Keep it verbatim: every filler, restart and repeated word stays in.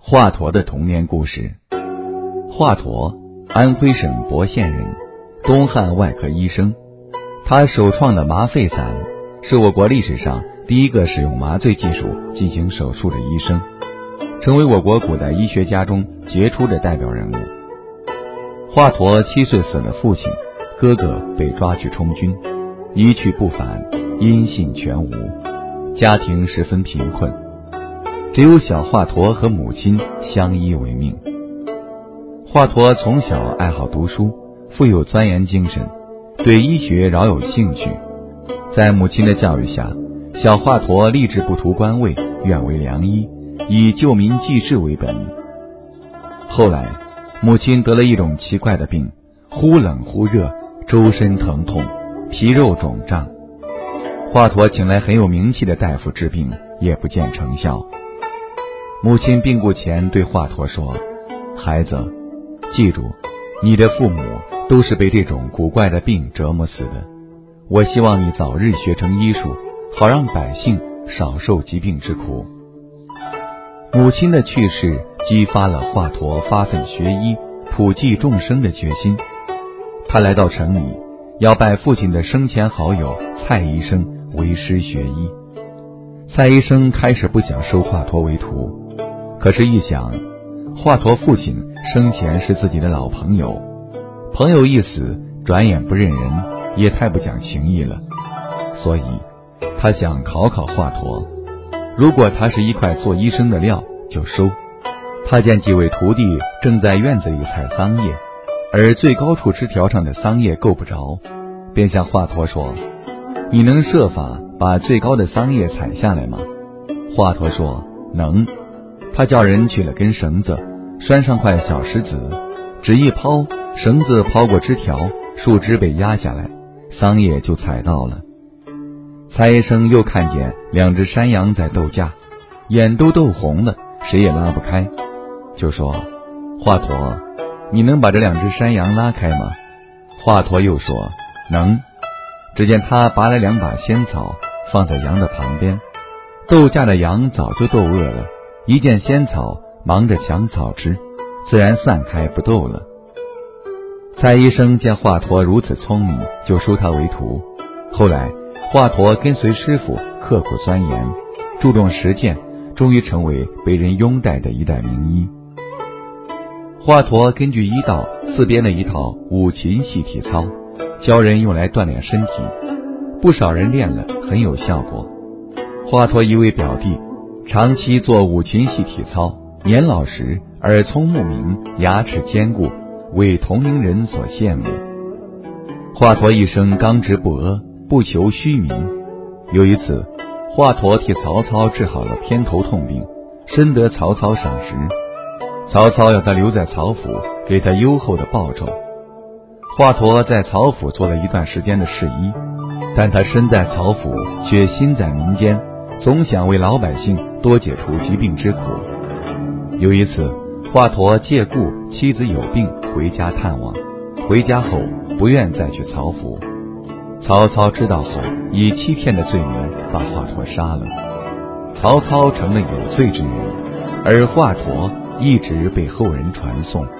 华佗的童年故事。华佗，安徽省亳县人，东汉外科医生。他首创的麻沸散是我国历史上第一个使用麻醉技术进行手术的医生，成为我国古代医学家中杰出的代表人物。华佗七岁死了父亲，哥哥被抓去充军，一去不返，音信全无，家庭十分贫困，只有小华佗和母亲相依为命。华佗从小爱好读书，富有钻研精神，对医学饶有兴趣。在母亲的教育下，小华佗立志不图官位，愿为良医，以救民济世为本。后来母亲得了一种奇怪的病，忽冷忽热，周身疼痛，皮肉肿胀。华佗请来很有名气的大夫治病，也不见成效。母亲病故前对华佗说，孩子，记住，你的父母都是被这种古怪的病折磨死的，我希望你早日学成医术，好让百姓少受疾病之苦。母亲的去世激发了华佗发奋学医，普济众生的决心。他来到城里，要拜父亲的生前好友蔡医生为师学医。蔡医生开始不想收华佗为徒，可是一想，华佗父亲生前是自己的老朋友，朋友一死，转眼不认人，也太不讲情义了。所以他想考考华佗，如果他是一块做医生的料，就收。他见几位徒弟正在院子里采桑叶，而最高处枝条上的桑叶够不着，便向华佗说，你能设法把最高的桑叶采下来吗？华佗说，能。他叫人取了根绳子，拴上块小石子，只一抛，绳子抛过枝条，树枝被压下来，桑叶就采到了。蔡医生又看见两只山羊在斗架，眼都斗红了，谁也拉不开，就说，华佗，你能把这两只山羊拉开吗？华佗又说，能。只见他拔来两把仙草，放在羊的旁边，斗架的羊早就斗饿了，一见仙草，忙着抢草吃，自然散开不斗了。蔡医生见华佗如此聪明，就收他为徒。后来华佗跟随师傅刻苦钻研，注重实践，终于成为被人拥戴的一代名医。华佗根据医道自编了一套五禽戏体操，教人用来锻炼身体，不少人练了很有效果。华佗一位表弟长期做五禽戏体操，年老时耳聪目明，牙齿坚固，为同龄人所羡慕。华佗一生刚直不阿，不求虚名。有一次，华佗替曹操治好了偏头痛病，深得曹操赏识。曹操要他留在曹府，给他优厚的报酬。华佗在曹府做了一段时间的侍医，但他身在曹府，却心在民间，总想为老百姓多解除疾病之苦。有一次，华佗借故妻子有病回家探望，回家后不愿再去曹府。曹操知道后，以欺骗的罪名把华佗杀了。曹操成了有罪之人，而华佗一直被后人传颂。